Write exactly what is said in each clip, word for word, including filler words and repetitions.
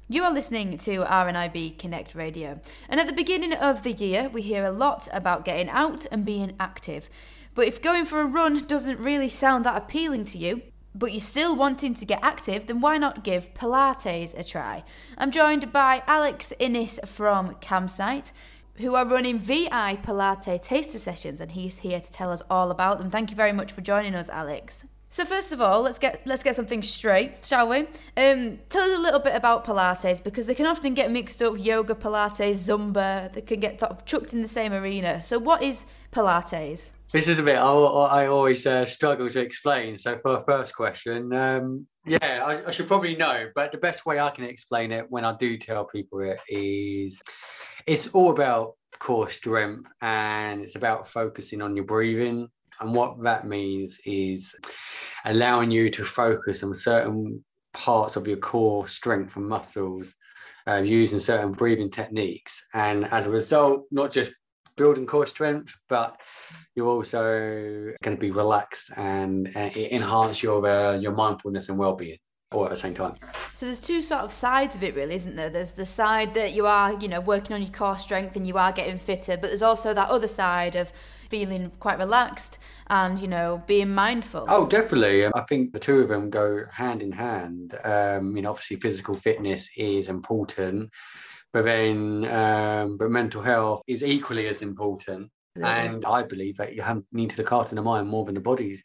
You are listening to R N I B Connect Radio, and at the beginning of the year we hear a lot about getting out and being active. But if going for a run doesn't really sound that appealing to you, but you're still wanting to get active, then why not give Pilates a try? I'm joined by Alex Innes from Campsite, who are running V I Pilates taster sessions, and he's here to tell us all about them. Thank you very much for joining us, Alex. So first of all, let's get let's get something straight, shall we? Um, tell us a little bit about Pilates, because they can often get mixed up. Yoga, Pilates, Zumba, they can get sort of chucked in the same arena. So what is Pilates? This is a bit I, I always uh, struggle to explain. So for the first question, um, yeah, I, I should probably know, but the best way I can explain it when I do tell people it is it's all about core strength, and it's about focusing on your breathing. And what that means is allowing you to focus on certain parts of your core strength and muscles uh, using certain breathing techniques. And as a result, not just building core strength, but you're also going to be relaxed and, and enhance your uh, your mindfulness and well-being all at the same time. So there's two sort of sides of it, really, isn't there? There's the side that you are, you know, working on your core strength and you are getting fitter, but there's also that other side of feeling quite relaxed and, you know, being mindful. Oh, definitely. I think the two of them go hand in hand. Um, you know, obviously physical fitness is important, but then um, but mental health is equally as important. And I believe that you have, need to look after the mind more than the bodies.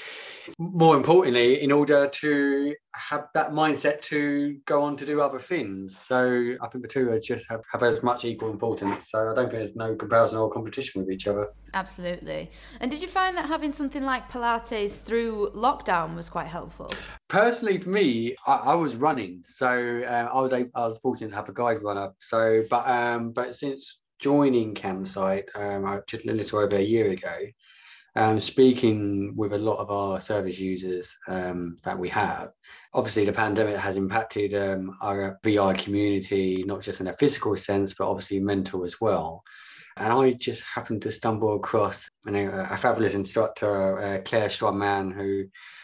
More importantly, in order to have that mindset to go on to do other things. So I think the two are just have, have as much equal importance. So I don't think there's no comparison or competition with each other. Absolutely. And did you find that having something like Pilates through lockdown was quite helpful? Personally, for me, I, I was running. So uh, I was a, I was fortunate to have a guide runner. So, but um, but since joining Campsite um, just a little over a year ago, Um, speaking with a lot of our service users um, that we have, obviously the pandemic has impacted um, our V I community, not just in a physical sense, but obviously mental as well. And I just happened to stumble across you know, a fabulous instructor, uh, Claire Strongman, who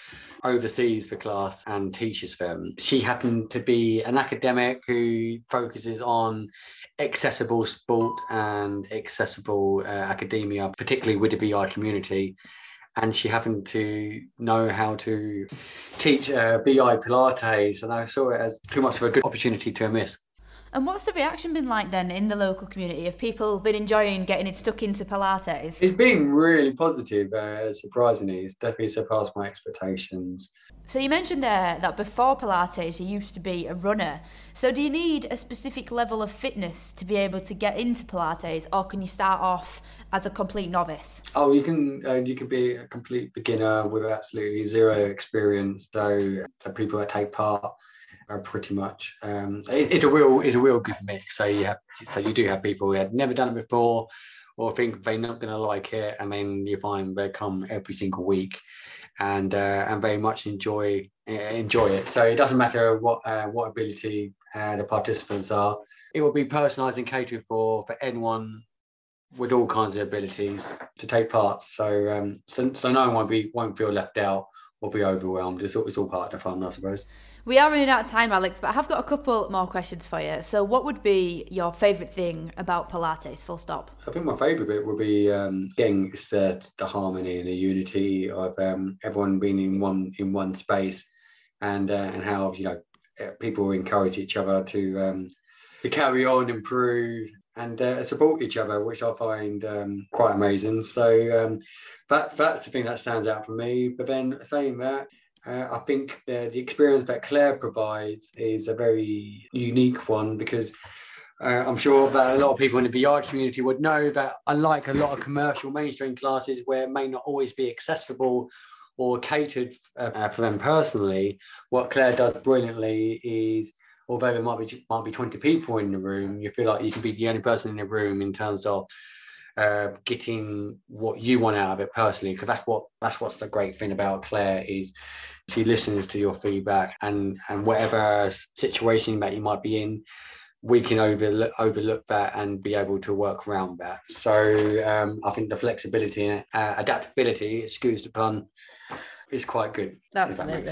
oversees the class and teaches them. She happened to be an academic who focuses on accessible sport and accessible uh, academia, particularly with the V I community. And she happened to know how to teach uh, V I Pilates, and I saw it as too much of a good opportunity to miss. And what's the reaction been like then in the local community? Have people been enjoying getting it stuck into Pilates? It's been really positive, uh, surprisingly. It's definitely surpassed my expectations. So you mentioned there that before Pilates you used to be a runner. So do you need a specific level of fitness to be able to get into Pilates, or can you start off as a complete novice? Oh, you can uh, you can be a complete beginner with absolutely zero experience. So, so people that take part are pretty much um, it, it's a real it's a real good mix. So you have so you do have people who had never done it before, or think they're not going to like it, and then you find they come every single week, and uh, and very much enjoy enjoy it. So it doesn't matter what uh, what ability uh, the participants are. It will be personalised and catered for for anyone with all kinds of abilities to take part. So um, so so no one won't be won't feel left out or be overwhelmed. It's all, it's all part of the fun, I suppose. We are running out of time, Alex, but I have got a couple more questions for you. So what would be your favourite thing about Pilates, full stop? I think my favourite bit would be um, getting uh, the harmony and the unity of um, everyone being in one in one space, and uh, and how you know people encourage each other to um, to carry on, improve, and uh, support each other, which I find um, quite amazing. So um, that that's the thing that stands out for me. But then saying that, Uh, I think the, the experience that Claire provides is a very unique one, because uh, I'm sure that a lot of people in the V I community would know that, unlike a lot of commercial mainstream classes where it may not always be accessible or catered uh, for them personally, what Claire does brilliantly is, although there might be might be twenty people in the room, you feel like you can be the only person in the room in terms of uh, getting what you want out of it personally, because that's what that's what's the great thing about Claire is she listens to your feedback, and and whatever situation that you might be in, we can overlook overlook that and be able to work around that. So um, I think the flexibility and uh, adaptability, excuse the pun, is quite good. Absolutely.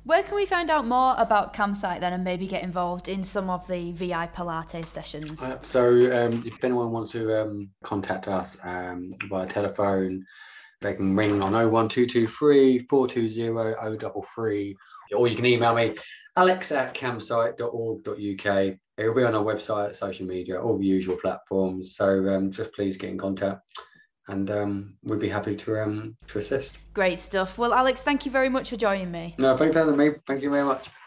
Where can we find out more about Campsite then, and maybe get involved in some of the V I Pilates sessions? Uh, so um, if anyone wants to um, contact us um, via telephone, they can ring on oh one two two three, four two zero, oh three three, or you can email me, alex at campsite dot org dot uk. It will be on our website, social media, all the usual platforms. So um, just please get in contact, and um, we'd be happy to um, to assist. Great stuff. Well, Alex, thank you very much for joining me. No, thank you for having me. Thank you very much.